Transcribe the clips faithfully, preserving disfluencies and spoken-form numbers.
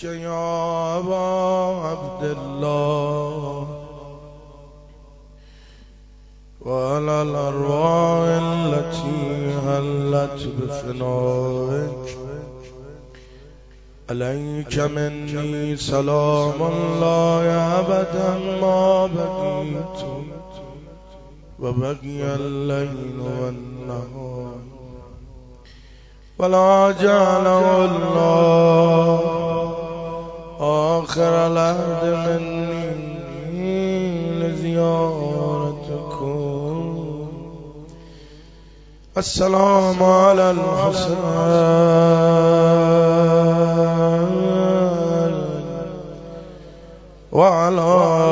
که یا ابا عبدالله وعلى الأرواح التي هلت بفنائك عليك مني سلام الله أبدا ما بقيت وبقي الليل والنهار ولا جعله الله آخر العهد مني لزيارتكم. السلام على الحسين وعلى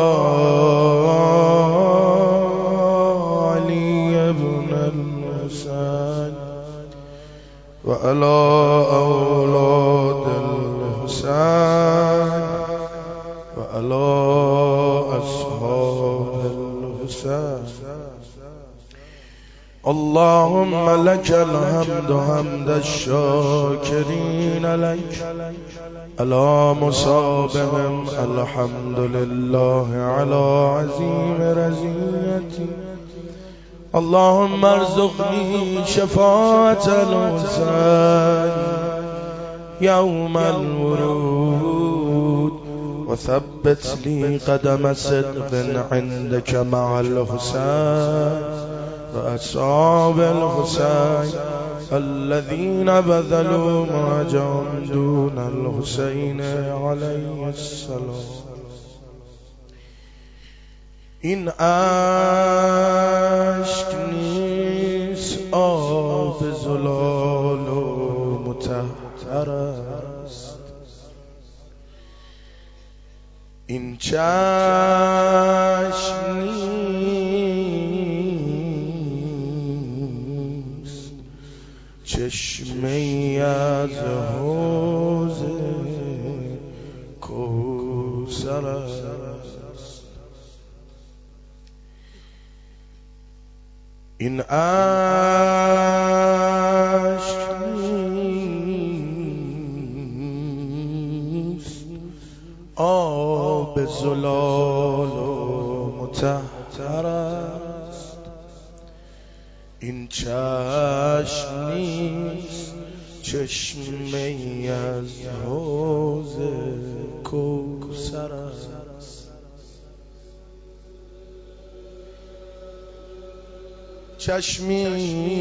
علي بن الحسين وعلى أولاد الحسين وعلى أصحاب الحسين. اللهم لك الحمد حمد الشاكرين لك على مصابهم الحمد لله على عظيم رزيتي. اللهم ارزقني شفاعة الحسين يوم الورود وثبت لي قدم صدق عندك مع الحسين وأصحاب الحسين الذين بذلوا مهجهم دون الحسين عليه السلام. این عشق نیست آب زلال و مطهر است، این چشم نیست چشمه از حوض کوثر است. این عشق نیست آب زلال و مطهر است، این چشم نیست چشمه از حوض کوثر است. چشمی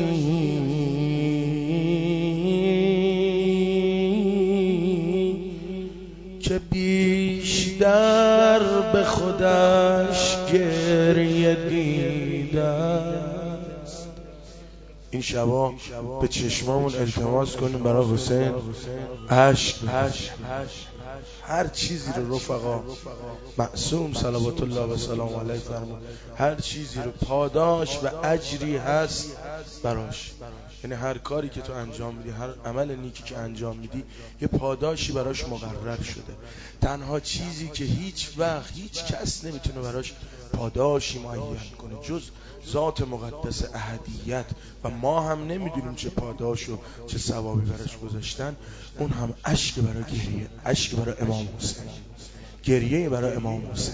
که بیشتر به خودش گریه دیده است. این شبا به چشمامون التماس کنیم برای حسین اشک هر چیزی رو رفقا معصوم صلوات الله و سلام علیه فرمود، هر چیزی رو پاداش و اجری هست براش. یعنی هر کاری که تو انجام میدی، هر عمل نیکی که انجام میدی، یه پاداشی براش مقرر شده. تنها چیزی که هیچ وقت هیچ کس نمیتونه براش پاداشی معین کنه جز ذات مقدس احدیت، و ما هم نمیدونیم چه پاداش و چه ثوابی براش گذاشتن. اون هم اشک برای گریه، اشک برای امام حسین، گریه برای امام حسین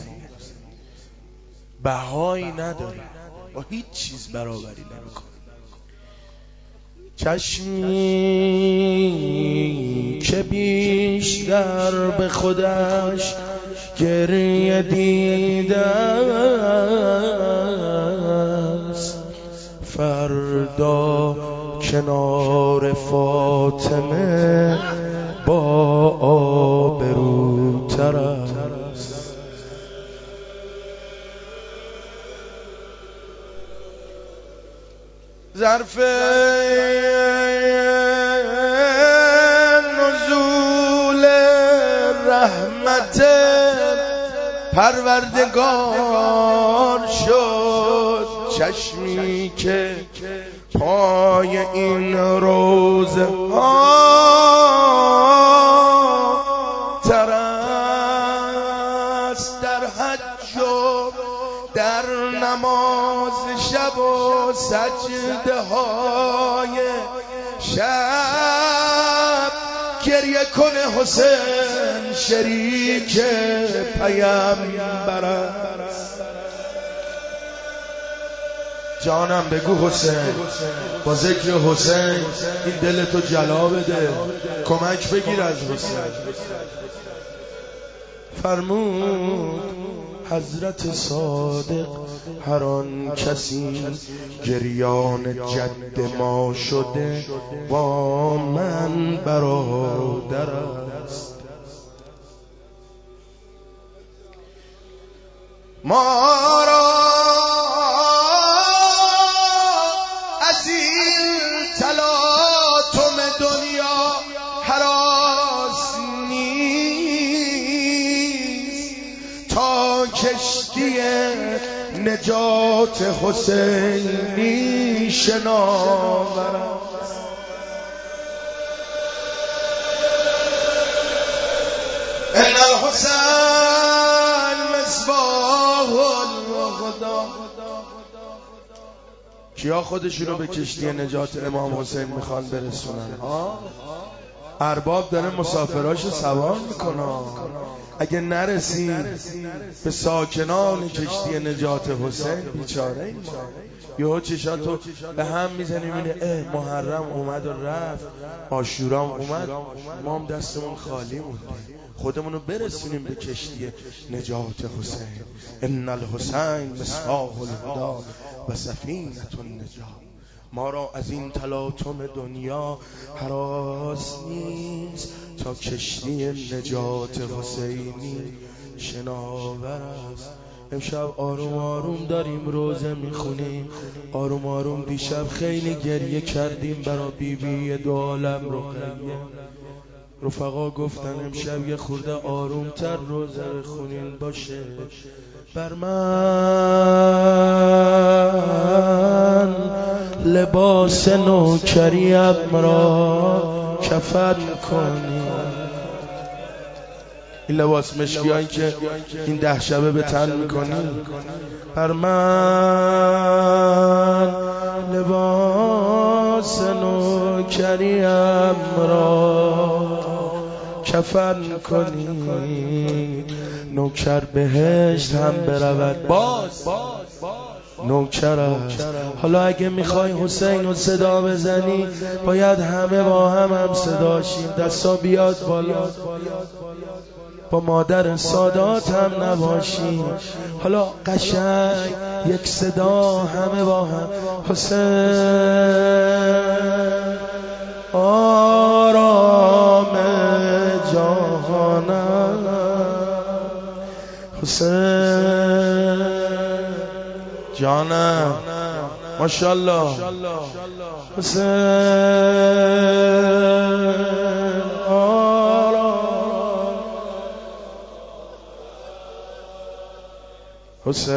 بهایی نداره، با هیچ چیز برابری نمیکنه. چشمی که بیشتر به خودش گریه دیده است، فردا کنار فاطمه با آبروتر است. ظرف نزول رحمت پروردگار شد، چشمی که پای این روزه ها تر است، در حج و در نماز شب و سجده های شب گریه گریه کنه حسین شریک پیامبر است. جانم بگو حسین، با ذکر حسین این دلتو جلا بده، کمک بگیر از حسین. فرمود حضرت صادق هر آن کسی گریان جد ما شده با من برادر است. ما را از این تلاطم دنیا هراس نیست تا کشتی نجات حسینی شناورم. ان الحسین مصباح الهدی. کیا خودشونو به کشتی نجات امام حسین میخوان برسونن؟ ها؟ ارباب داره مسافراشو سوار میکنه. اگه نرسیم به ساکنان کشتی نجات حسین بیچاره این ما. یهو چشاتو به هم میزنی میبینی اه محرم اومد و رفت، عاشورام اومد، ما هم دستمون خالی موندیم. خودمونو برسونیم به کشتی نجات حسین. ان الحسین مصباح الهدی و سفینة النجات. ما را از این تلاطم دنیا هراس نیست تا کشتی نجات حسینی شناور است. امشب آروم آروم داریم روزه میخونیم، آروم آروم دیشب خیلی گریه کردیم برای بیبی دو عالم رقیه. رفقا گفتن امشب یه خورده آروم تر روزه بخونین باشه. بر من لباس نوکریم را کفن کنی. این لباس مشکیایی که این ده شبه به تن میکنی، بر من لباس نوکریم را کفن کنی. نوکر بهشت هم برود باز نوکر است. حالا اگه میخوای حسین رو صدا بزنی باید همه با هم هم صدا شیم. دستا بیاد بالا، با مادر سادات هم نباشیم. حالا قشنگ یک صدا همه با هم. حسین آرام جهانم، حسین جانم ماشاءالله، حسین آرام، حسین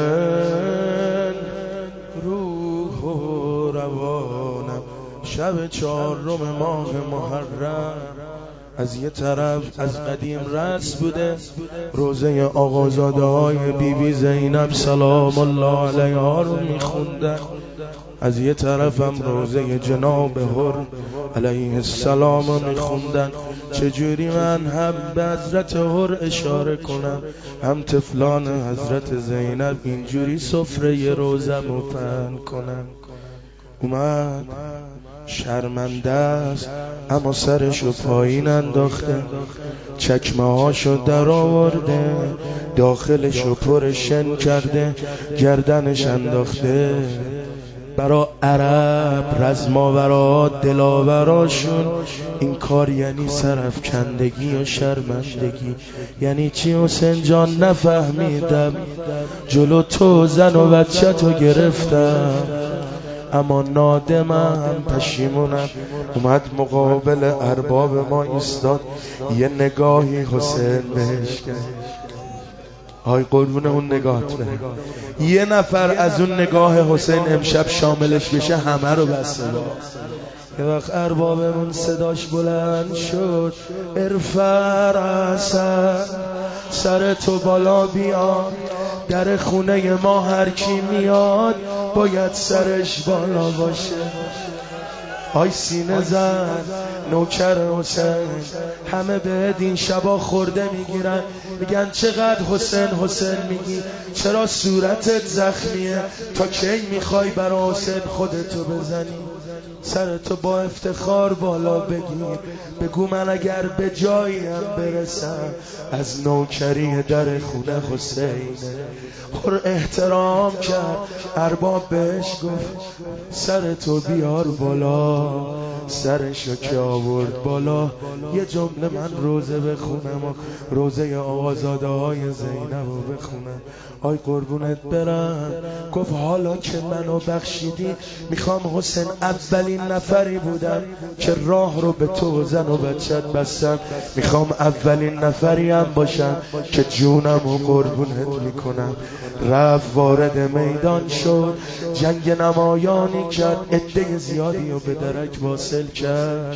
روح و روانم. شب چهارم ماه محرم از یه طرف از قدیم رسم بوده روزه آقازاده های بی بی زینب سلام الله علیها رو میخوندن، از یه طرف هم روزه جناب هر علیه السلام رو میخوندن. چجوری من هم به حضرت هر اشاره کنم هم طفلان حضرت زینب اینجوری سفره روزم رو پهن کنم. اومد شرمنده است اما سرشو پایین انداخته، چکمه هاشو در آورده، داخلشو پر شن کرده، گردنش انداخته. برا عرب رزماورا دلاوراشون این کار یعنی سرفکندگی و شرمندگی. یعنی چی حسین جان نفهمیدم، جلو تو زن و بچه تو گرفتم اما نادمم پشیمونم. اومد مقابل ارباب ما ایستاد، یه نگاهی حسین بهش کرد. آی قربون اون نگاهت بره. یه نفر از اون نگاه حسین امشب شاملش بشه همه رو بسته. یه وقت اربابمون صداش بلند شد، ارفع رأسک، سر تو بالا بیا، در خونه ما هر کی میاد باید سرش بالا باشه. آی سینه زن نوکر حسین. همه به این شبا خورده میگیرن، میگن چقدر حسین حسین میگی، چرا صورتت زخمیه، تا کی میخوای برا حسین خودتو بزنی، سرتو با افتخار بالا بگیر، بگو من اگر به جاییم برسم از نوکری در خونه حسینه. پر احترام کرد، ارباب بهش گفت سرتو بیار بالا، سرشو که آورد بالا، یه جمله من روزه بخونم و روزه آقازاده های زینب رو بخونم. آی قربونت برم. گفت حالا که منو بخشیدی، میخوام حسین اولین نفری بودم که راه رو به تو و زن و بچت بستم، میخوام اولین نفری هم باشم که جونم و قربونت میکنم. رفت وارد میدان شد، جنگ نمایانی کرد، عده زیادی رو به درک واصل کرد.